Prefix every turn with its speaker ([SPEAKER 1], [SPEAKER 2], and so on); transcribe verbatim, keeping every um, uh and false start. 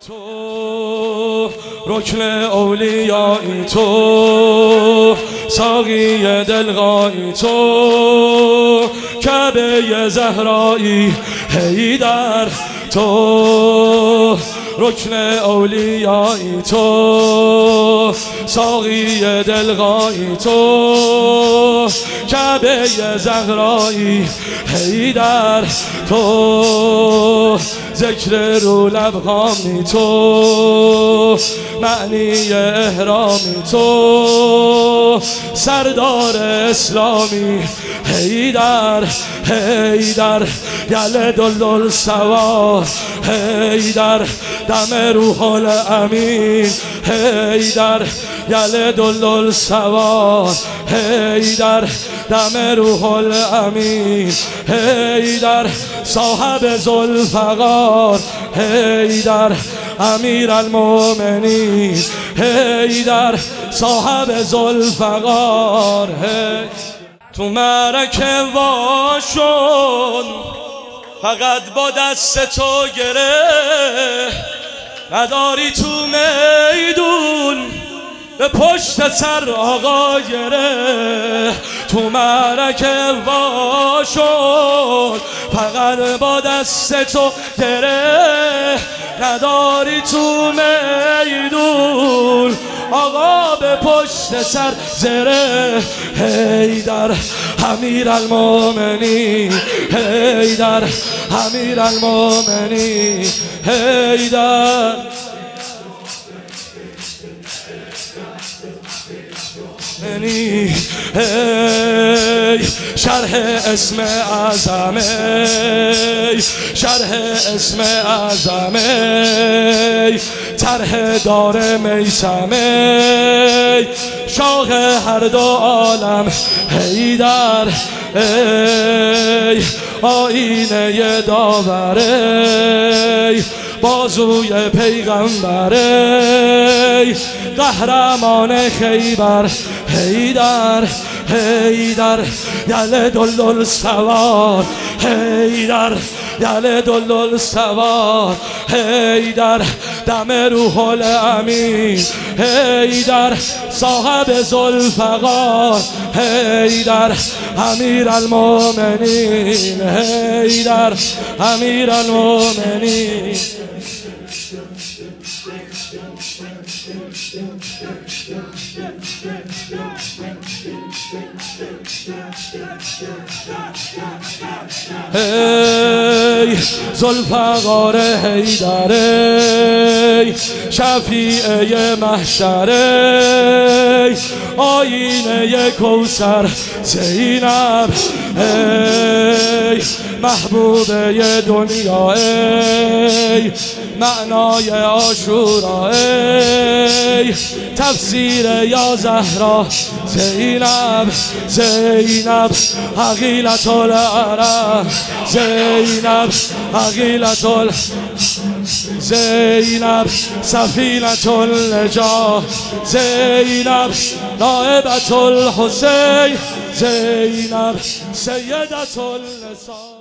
[SPEAKER 1] تو رکن اولیایی، تو ساقی دلغایی، تو کعبه زهرایی حیدر، تو رکن اولیایی، تو ساقی دلغایی، تو کعبه زهرایی حیدر، تو ذکر رو لبخامی، تو معنی احرامی، تو سردار اسلامی حیدر، حیدر گل دلدل سوار حیدر، دم روح الامین حیدر گل دلدل سوار حیدر، دم روح الامین حیدر، صاحب ذوالفقار حیدر، امیر المؤمنین حیدر، صاحب ذوالفقار حیدر. تو معرکه واشون فقط با دست تو گره، نداری تو میدون به پشت سر آقا گره. تو معرکه واشون فقط با دست تو گره، نداری تو میدون آقا به پشت سر زره حیدر، امیر المؤمنین حیدر، امیر المؤمنین حیدر. ای شرح اسم اعظم، شرح اسم اعظم، طرح دار میثم، شاه هر دو عالم حیدر، ای آینه داور، بازوی پیغمبر، قهرمان خیبر حیدر، حیدر گل دلدل سوار حیدر، گل دلدل سوار حیدر، دم روح الامین حیدر، صاحب ذوالفقار حیدر، امیر المؤمنین حیدر، امیر المؤمنین. ای ذوالفقار حیدر، ای شفیع محشر، ای آینه کوثر زینب، ای محبوبه دنیا، ای معنای عاشورا، ای تفسیر یا زهرا زینب، زینب عقیلة العرب، زینب عقیلة ال زینب سفینة النجاة، زینب نائبة الحسین، زینب سیدة النساء.